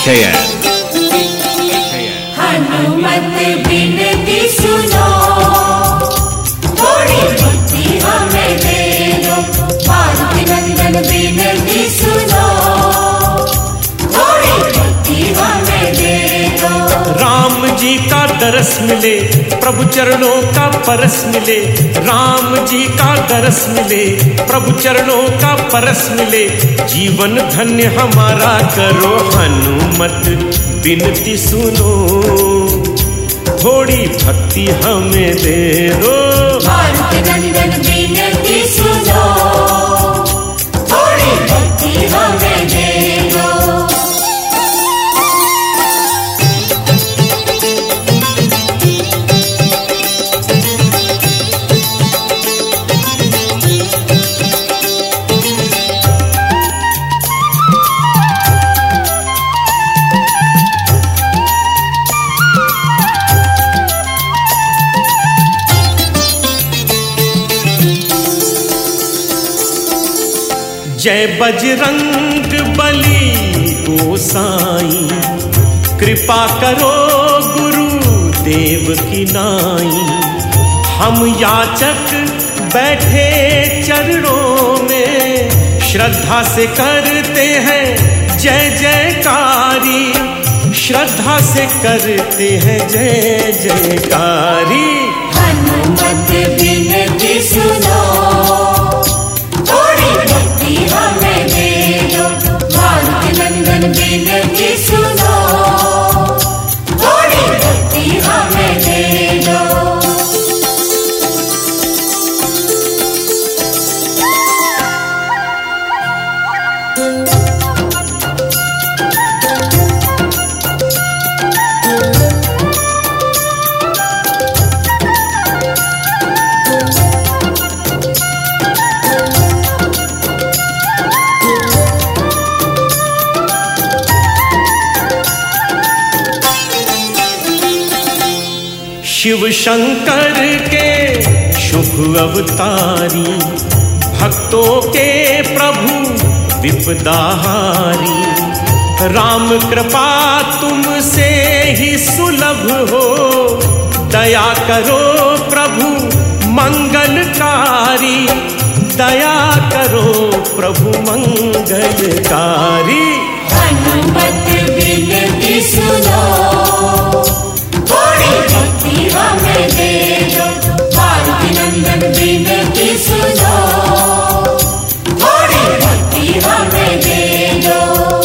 हनुमत बिनती सुनो, थोड़ी भक्ति हमें दे दो। मारुति नंदन बिनती सुनो, थोड़ी भक्ति हमें दे दो। राम जी का दरस मिले, प्रभु चरणों का परस मिले। राम जी का दरस मिले, प्रभु चरणों का परस मिले। जीवन धन्य हमारा करो, हनुमत बिनती सुनो, थोड़ी भक्ति हमें दे दो। मारुति नंदन बिनती सुनो, थोड़ी भक्ति हमें दे दो। जय बजरंग बली गोसाई, कृपा करो गुरु देव की नाई। हम याचक बैठे चरणों में, श्रद्धा से करते हैं जय जयकारी। श्रद्धा से करते हैं जय जयकारी। हनुमत बिनती सुनो, थोड़ी भक्ति हमें दे दो। मारुति नंदन बिनती सुनो, थोड़ी भक्ति हमें दे दो। शिव शंकर के शुभ अवतारी, भक्तों के प्रभु विपदाहारी। राम कृपा तुमसे ही सुलभ हो, दया करो प्रभु मंगलकारी। दया करो प्रभु मंगलकारी। हनुमत बिनती सुनो, थोड़ी भक्ति हमें दे दो। मारुति नंदन बिनती सुनो, थोड़ी भक्ति हमें दे दो।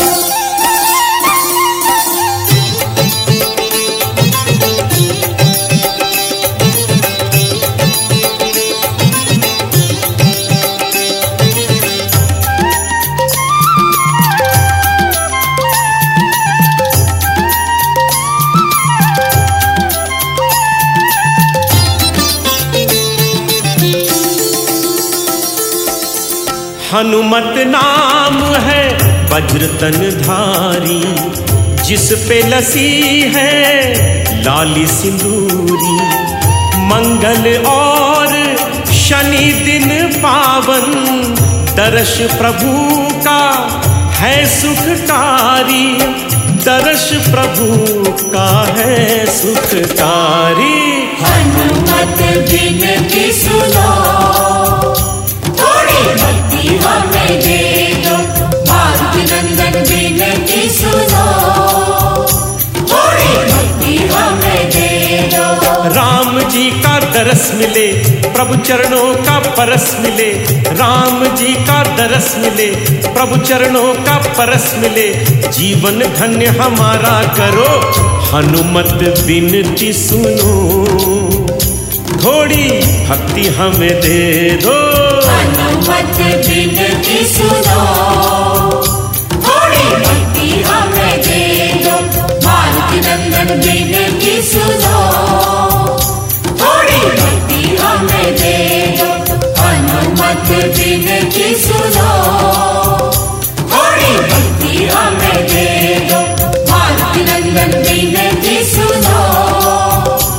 हनुमत नाम है वज्रतन धारी, जिस पे लसी है लाली सिंदूरी। मंगल और शनि दिन पावन, दर्श प्रभु का है सुखकारी। दर्श प्रभु का है सुखकारी। हनुमत बिनती सुनो, थोड़ी भक्ति हमें दे दो। मारुति नंदन बिनती सुनो, थोड़ी भक्ति हमें दे दो। राम जी का दरस मिले, प्रभु चरणों का परस मिले। राम जी का दरस मिले, प्रभु चरणों का परस मिले। जीवन धन्य हमारा करो, हनुमत बिनती सुनो, थोड़ी भक्ति हमें दे दो। हनुमत बिनती सुनो, थोड़ी भक्ति हमें दे दो। मारुति नंदन बिनती सुनो, थोड़ी भक्ति हमें दे दो। हनुमत बिनती सुनो, थोड़ी भक्ति हमें दे दो। मारुति नंदन बिनती सुनो,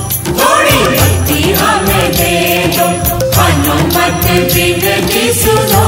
थोड़ी भक्ति हमें दे दो। हनुमत बिनती सुनो।